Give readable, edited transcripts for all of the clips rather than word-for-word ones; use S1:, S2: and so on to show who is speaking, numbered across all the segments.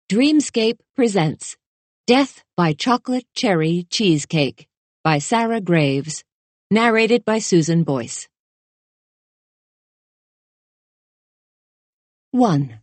S1: Dreamscape presents Death by Chocolate Cherry Cheesecake by Sarah Graves, narrated by Susan Boyce. 1.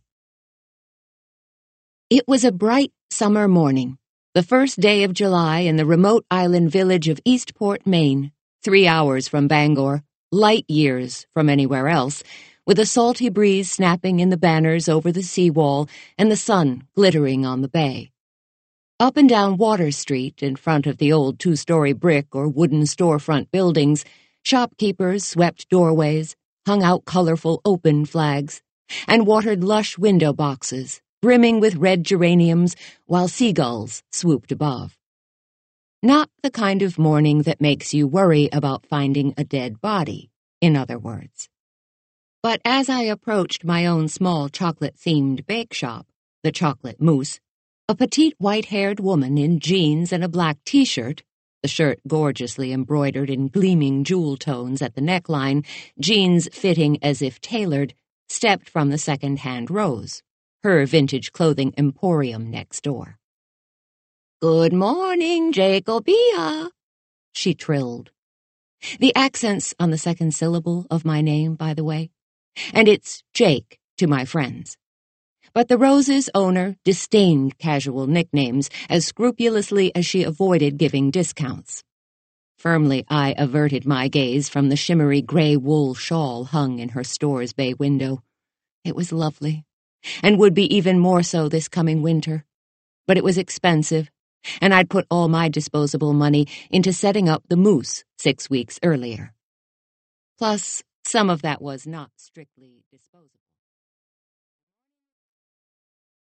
S1: It was a bright summer morning, the first day of July in the remote island village of Eastport, Maine, 3 hours from Bangor, light years from anywhere else, with a salty breeze snapping in the banners over the seawall and the sun glittering on the bay. Up and down Water Street, in front of the old 2-story brick or wooden storefront buildings, shopkeepers swept doorways, hung out colorful open flags, and watered lush window boxes, brimming with red geraniums, while seagulls swooped above. Not the kind of morning that makes you worry about finding a dead body, in other words. But as I approached my own small chocolate-themed bake shop, the Chocolate Mousse, a petite white-haired woman in jeans and a black t-shirt, the shirt gorgeously embroidered in gleaming jewel tones at the neckline, jeans fitting as if tailored, stepped from the second-hand rows, her vintage clothing emporium next door. "Good morning, Jacobia," she trilled. The accent's on the second syllable of my name, by the way, and it's Jake to my friends. But the Rose's owner disdained casual nicknames as scrupulously as she avoided giving discounts. Firmly, I averted my gaze from the shimmery gray wool shawl hung in her store's bay window. It was lovely, and would be even more so this coming winter. But it was expensive, and I'd put all my disposable money into setting up the Mousse 6 weeks earlier. Plus, some of that was not strictly disposable.